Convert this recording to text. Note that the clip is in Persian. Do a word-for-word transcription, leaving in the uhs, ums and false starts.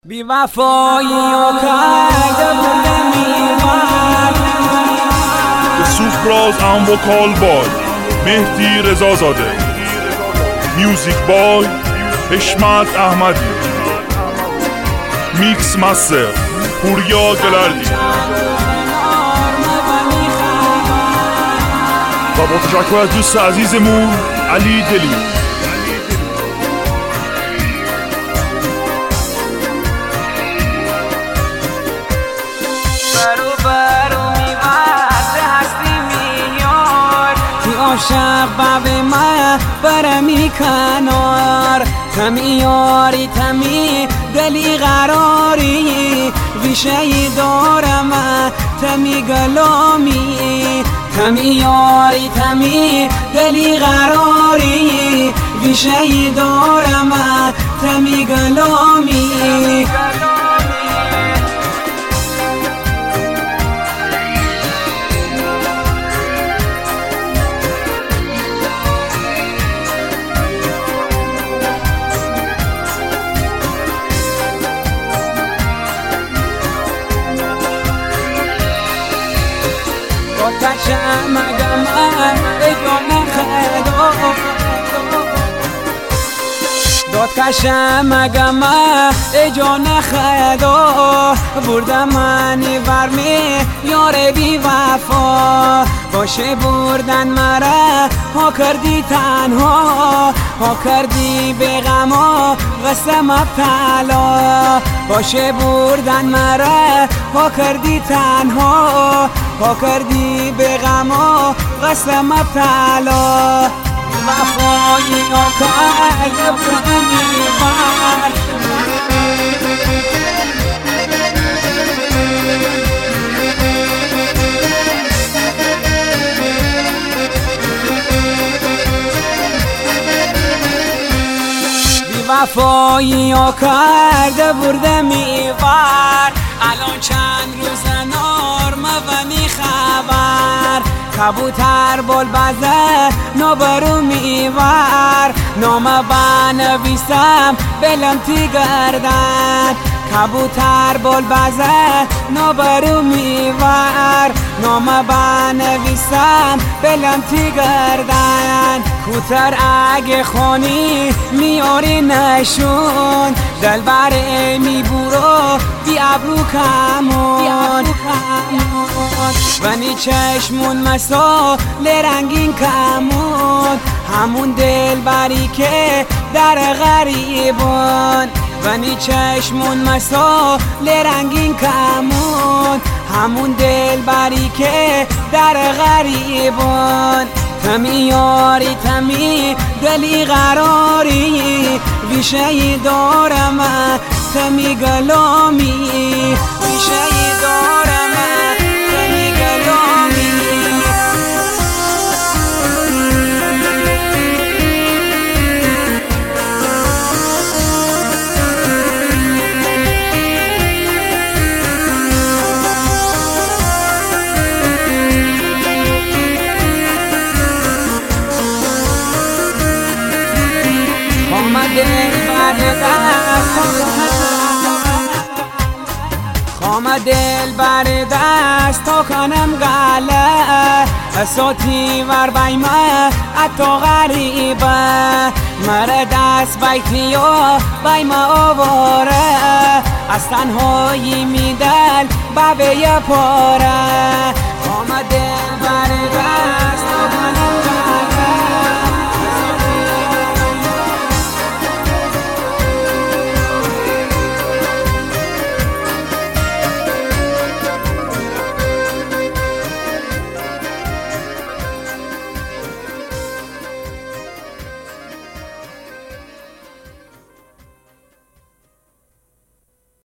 بی وفایی و کرده بوده میوان The Supras and Vocal Boy مهدی رضازاده میوزیک بای حشمت احمدی میکس مستر پوریا گلردی و با تشکر از دوست عزیزمون علی دلی. عاشق باب ما برمی کنار تمی یاری تمی دلی قراری ویشهی دارم تمی گلامی تمی یاری تمی دلی قراری ویشهی دارم تمی گلامی کشم مگم ایگان خدا داد کشم مگم ایجان خدا بردم منی ورمی یار بی وفا باشه بردن مرا ها کردی تنها ها کردی به غما قسم ابتلا باشه بردن مرا ها کردی تنها ها کردی به غما قسم ابتلا وفایی ها کرده بودم میوان وفایی ها کرده برده میوار الان چند روز نار مونی خبر کبوتر بال بزه نبرو میوار نام بنویسم بلم تی گردن کبوتر بال بزه نبرو میوار نام بنویسم بلم تی گردن کوتر اگه خونی میاری نشون دل بره میبورو بی ابرو کمون ونی چشمون مسا لرنگین کمون همون دل بری که در غریبون ونی چشمون مسا لرنگین کمون همون دل بری که در غریبون تمی یاری تمی دلی قراری ویشهی دارم تمی گلامی ویشهی دارم تمی گلامی خام دل بر دست تا کنم گله ساتی ور بیمه اتو غریبه مره دست بیتی و بیمه آواره از تنهایی میدل ببه یه پاره خام دل بر دست